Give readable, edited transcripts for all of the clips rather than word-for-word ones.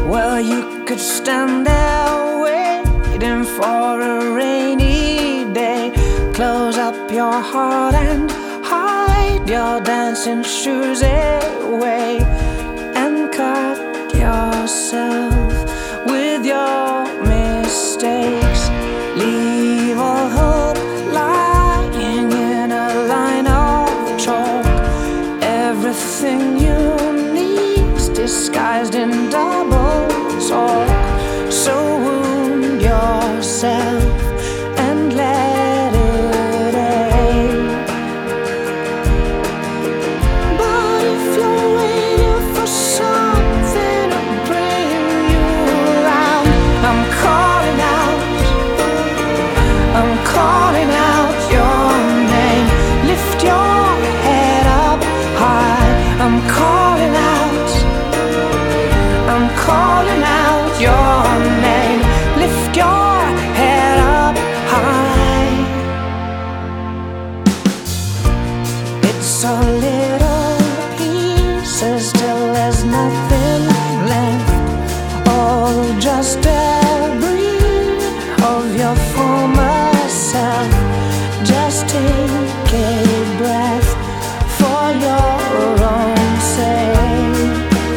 Well, you could stand there waiting for a rainy day. Close up your heart and hide your dancing shoes away, and cut yourself with your mistakes. Leave all hope lying in a line of chalk. Everything you need's disguised in double talk. So wound yourself and let it ache. But if you're waiting for something to bring you around, I'm calling out, I'm calling out your name. Lift your head up high. I'm calling out, I'm calling out your name. Lift your head up high. It's a little pieces till there's nothing left, all just debris of your former self. Just take a breath for your own sake.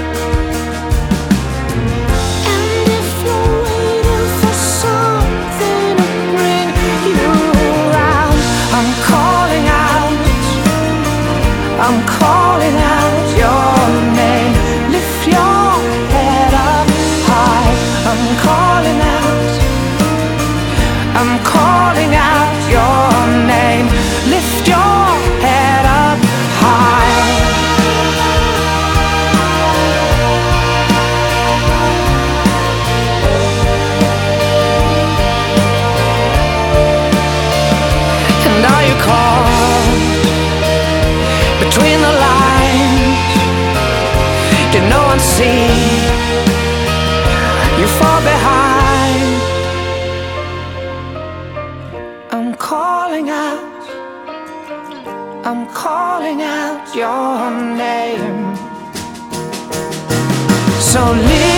And if you're waiting for something to bring you around, I'm calling out, I'm calling out your name. Lift your head up high. I'm calling out, I'm calling out your name. Lift your head up high. And are you caught between the lines? You know and see, you fall behind. I'm calling out, I'm calling out your name. So leave